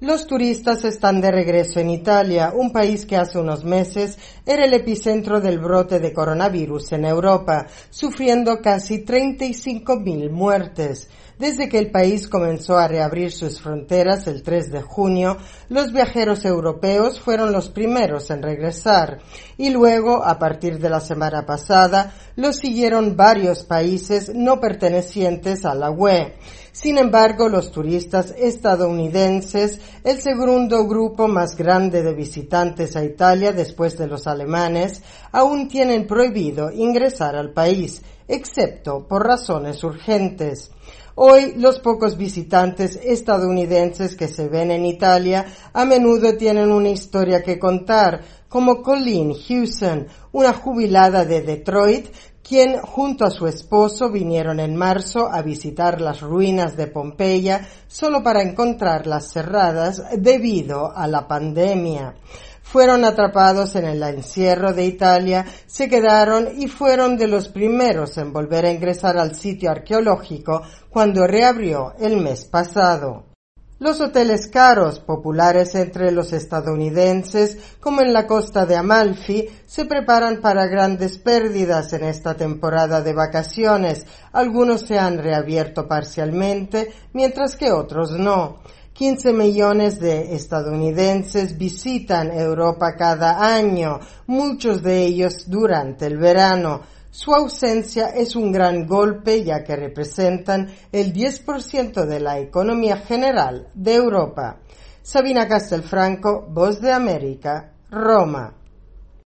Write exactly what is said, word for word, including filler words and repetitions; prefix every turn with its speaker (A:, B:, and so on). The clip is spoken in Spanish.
A: Los turistas están de regreso en Italia, un país que hace unos meses era el epicentro del brote de coronavirus en Europa, sufriendo casi treinta y cinco mil muertes. Desde que el país comenzó a reabrir sus fronteras el tres de junio, los viajeros europeos fueron los primeros en regresar y luego, a partir de la semana pasada, lo siguieron varios países no pertenecientes a la U E. Sin embargo, los turistas estadounidenses, el segundo grupo más grande de visitantes a Italia después de los alemanes, aún tienen prohibido ingresar al país, excepto por razones urgentes. Hoy, los pocos visitantes estadounidenses que se ven en Italia a menudo tienen una historia que contar, como Colleen Hewson, una jubilada de Detroit, quien junto a su esposo vinieron en marzo a visitar las ruinas de Pompeya solo para encontrarlas cerradas debido a la pandemia. Fueron atrapados en el encierro de Italia, se quedaron y fueron de los primeros en volver a ingresar al sitio arqueológico cuando reabrió el mes pasado. Los hoteles caros, populares entre los estadounidenses, como en la costa de Amalfi, se preparan para grandes pérdidas en esta temporada de vacaciones. Algunos se han reabierto parcialmente, mientras que otros no. quince millones de estadounidenses visitan Europa cada año, muchos de ellos durante el verano. Su ausencia es un gran golpe ya que representan el diez por ciento de la economía general de Europa. Sabina Castelfranco, Voz de América, Roma.